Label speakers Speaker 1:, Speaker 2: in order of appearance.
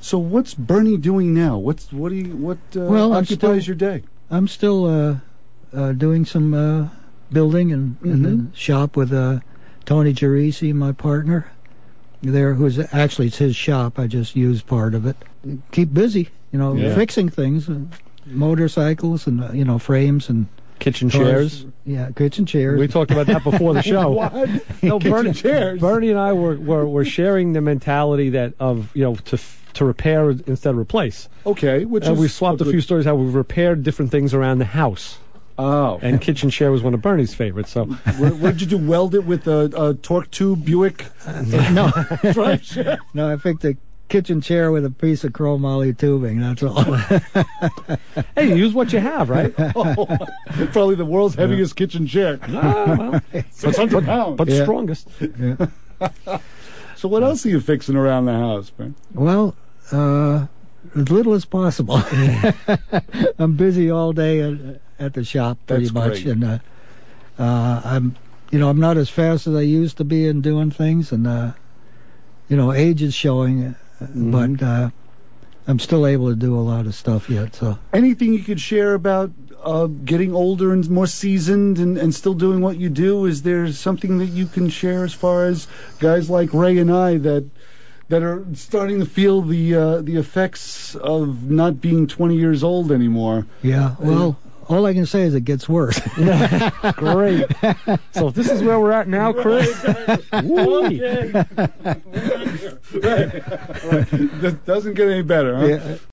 Speaker 1: So what's Bernie doing now? What occupies your day?
Speaker 2: I'm still doing some building in the shop with Tony Gerisi, my partner there, who's actually, it's his shop. I just use part of it. Keep busy, fixing things, motorcycles and frames and
Speaker 3: kitchen
Speaker 2: cars.
Speaker 3: Chairs.
Speaker 2: Yeah, kitchen chairs.
Speaker 3: We talked about that before the show.
Speaker 1: What?
Speaker 3: No,
Speaker 1: Kitchen chairs.
Speaker 3: Bernie and I were sharing the mentality that of to repair instead of replace.
Speaker 1: Okay,
Speaker 3: we swapped a few stories how we've repaired different things around the house.
Speaker 1: Oh,
Speaker 3: and kitchen chair was one of Bernie's favorites. So,
Speaker 1: what did you do? Weld it with a torque tube Buick?
Speaker 2: No, no. I picked a kitchen chair with a piece of chromoly tubing. That's all.
Speaker 3: Hey, use what you have, right?
Speaker 1: Probably the world's heaviest kitchen chair.
Speaker 3: Well,
Speaker 1: 600 pounds,
Speaker 3: but strongest.
Speaker 2: Yeah.
Speaker 1: So, what else are you fixing around the house, man?
Speaker 2: Well, as little as possible. I'm busy all day at the shop, pretty much,
Speaker 1: great.
Speaker 2: and I'm not as fast as I used to be in doing things, and age is showing, but I'm still able to do a lot of stuff yet. So,
Speaker 1: anything you could share about getting older and more seasoned and still doing what you do? Is there something that you can share as far as guys like Ray and I that are starting to feel the effects of not being 20 years old anymore?
Speaker 2: Yeah, well, all I can say is it gets worse.
Speaker 3: Great. So if this is where we're at now, Chris.
Speaker 1: Okay. Right. That doesn't get any better, huh?
Speaker 2: Yeah.